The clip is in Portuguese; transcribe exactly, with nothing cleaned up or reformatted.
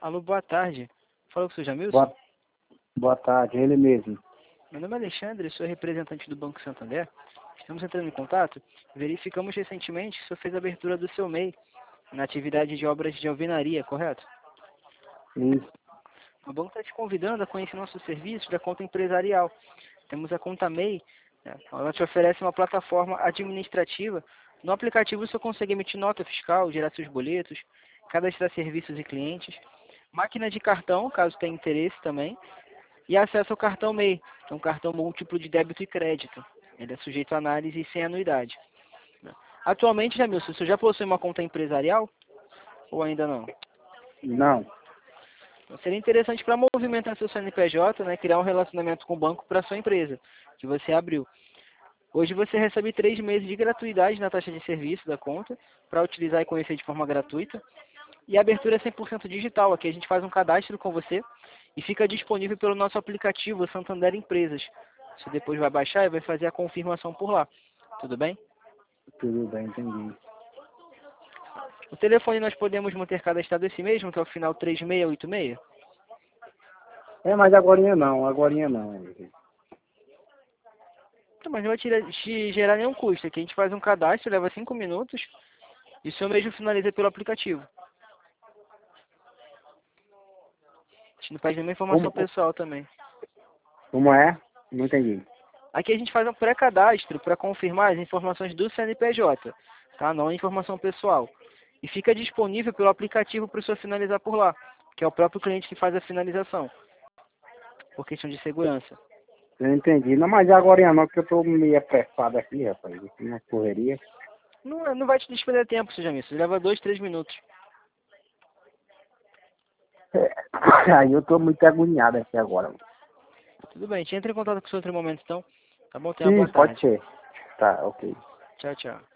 Alô, boa tarde. Fala com o senhor Jamilson? Boa, boa tarde, ele mesmo. Meu nome é Alexandre, sou representante do Banco Santander. Estamos entrando em contato. Verificamos recentemente que o senhor fez a abertura do seu M E I na atividade de obras de alvenaria, correto? Isso. O banco está te convidando a conhecer nossos serviços da conta empresarial. Temos a conta M E I, né? Ela te oferece uma plataforma administrativa. No aplicativo você consegue emitir nota fiscal, gerar seus boletos, cadastrar serviços e clientes, máquina de cartão, caso tenha interesse também, e acesso ao cartão M E I, que é um cartão múltiplo de débito e crédito. Ele é sujeito a análise e sem anuidade. Atualmente, Jamilson, você já possui uma conta empresarial ou ainda não? Não. Então, seria interessante para movimentar seu C N P J, né, criar um relacionamento com o banco para sua empresa, que você abriu. Hoje você recebe três meses de gratuidade na taxa de serviço da conta, para utilizar e conhecer de forma gratuita. E a abertura é cem por cento digital. Aqui a gente faz um cadastro com você e fica disponível pelo nosso aplicativo Santander Empresas. Você depois vai baixar e vai fazer a confirmação por lá. Tudo bem? Tudo bem, entendi. O telefone nós podemos manter cadastrado esse mesmo, que é o final três seis oito seis? É, mas agorinha não, agorinha não. Então, mas não vai tirar, te gerar nenhum custo. Aqui a gente faz um cadastro, leva cinco minutos e o seu mesmo finaliza pelo aplicativo. A gente não pede nenhuma informação Como, pessoal também. como é? Não entendi. Aqui a gente faz um pré-cadastro para confirmar as informações do C N P J, tá? Não a informação pessoal. E fica disponível pelo aplicativo para o senhor finalizar por lá, que é o próprio cliente que faz a finalização, por questão de segurança. Eu entendi. Não, mas agorinha não, porque eu tô meio apressado aqui, rapaz. Aqui na correria. Não, não vai te despender tempo, seja isso. Leva dois, três minutos. É, aí eu tô muito agoniado aqui agora. Tudo bem, a gente entra em contato com o senhor em outro momento então. Tá bom? Tenha uma Sim, boa pode tarde. ser. Tá, ok. Tchau, tchau.